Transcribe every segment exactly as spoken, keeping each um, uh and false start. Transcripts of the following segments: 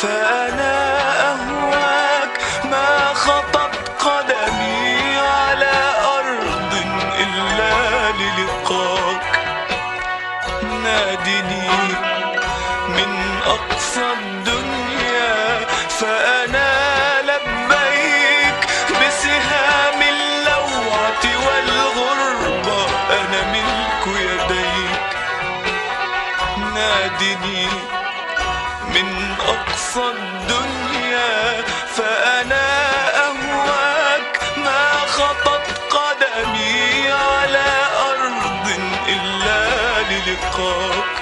فأنا أهواك ما خطت قدمي على أرض إلا للقاك. نادني من أقصى الدنيا فأنا لبيك بسهام اللوعة والغربة أنا ملك يديك. نادني من أقصى الدنيا فأنا أهواك ما خطت قدمي على أرض إلا للقاك.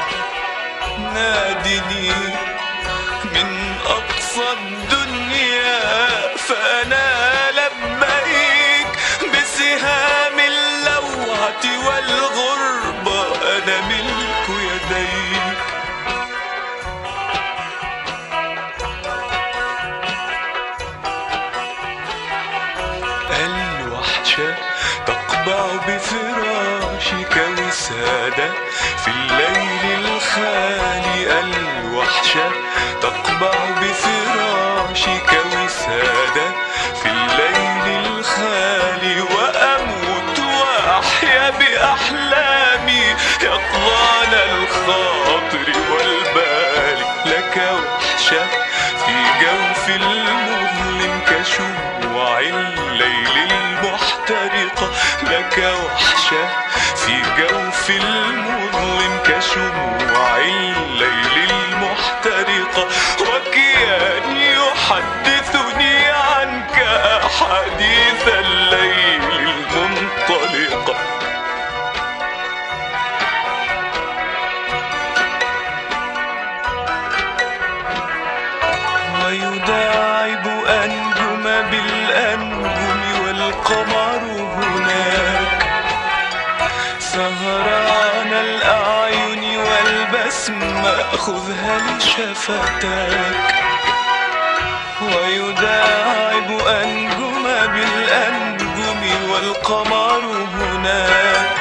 نادني من أقصى الدنيا فأنا لبيك بسهام اللوعة والغربة أنا ملك يديك. الوحشة تقبع بفراشك وسادة في الليل الخالي. الوحشة تقبع بفراشك وسادة في الليل الخالي. وأموت وأحيا بأحلامي يقظان الخاطر والبال. لك وحشة في جوف المظلم كشموع الليل المحترقة. لك وحشة في جوف المظلم كشموع الليل المحترقة. وكياني يحدثني عنك أحاديث الليل المنطلقة. ويداعب أنجم بالأنجم والقمر هناك. سهران الأعين والبسمة خذها لشفتاك. ويداعب أنجم بالأنجم والقمر هناك.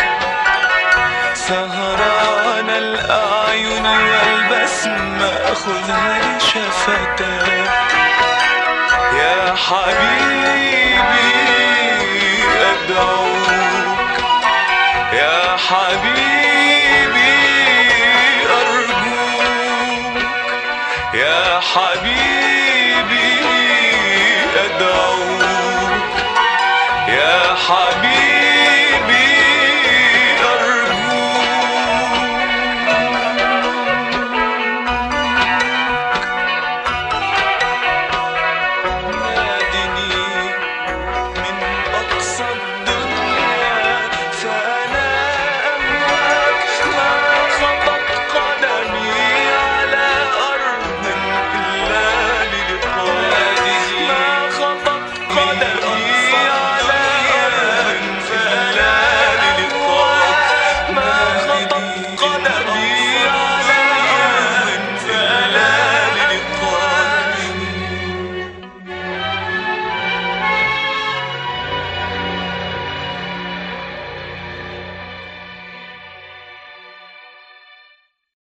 سهران الأعين والبسمة خذها لشفتاك. يا حبيبي أدعوك يا حبيبي أرجوك. يا حبيبي أدعوك يا حبيبي